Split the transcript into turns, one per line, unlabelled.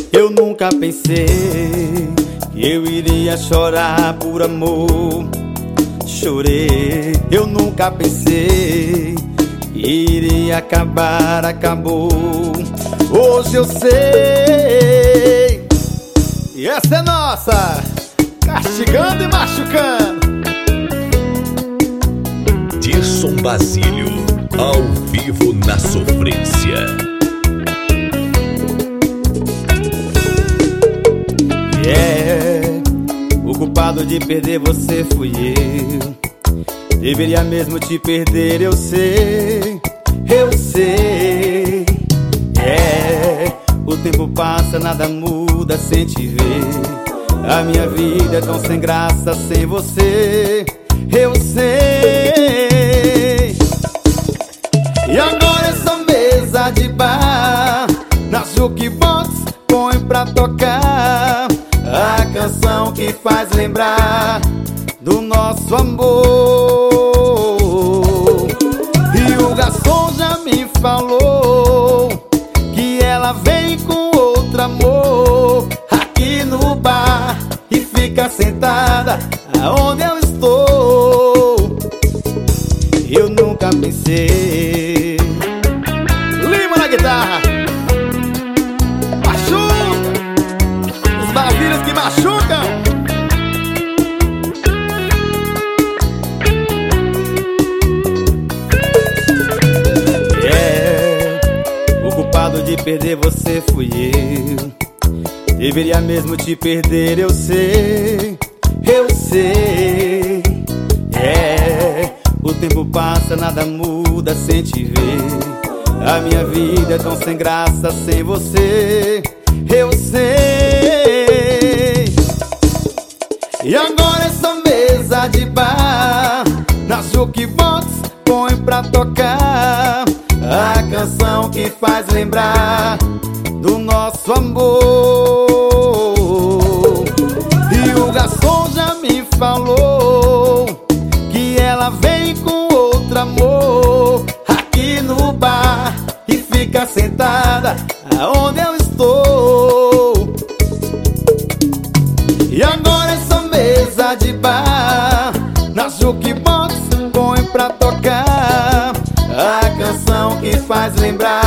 Eu nunca pensei que eu iria chorar por amor. Chorei, eu nunca pensei que iria acabar, acabou. Hoje eu sei, e essa é nossa, castigando e machucando.
Tirson Basílio, ao vivo na sofrência.
O culpado de perder você fui eu. Deveria mesmo te perder, eu sei, eu sei. O tempo passa, nada muda sem te ver. A minha vida é tão sem graça sem você, eu sei. E agora essa mesa de bar na jukebox põe pra tocar a canção que faz lembrar do nosso amor. E o garçom já me falou que ela vem com outro amor aqui no bar e fica sentada aonde eu estou. Eu nunca pensei. Lima na guitarra. Os maravilhas que machucam. O culpado de perder você fui eu. Deveria mesmo te perder, eu sei, eu sei. O tempo passa, nada muda sem te ver. A minha vida é tão sem graça sem você, eu sei. E agora essa mesa de bar na jukebox põe pra tocar a canção que faz lembrar do nosso amor. E o garçom já me falou que ela vem com outro amor aqui no bar e fica sentada aonde eu estou. E agora essa mesa de bar na jukebox põe pra tocar a canção que faz lembrar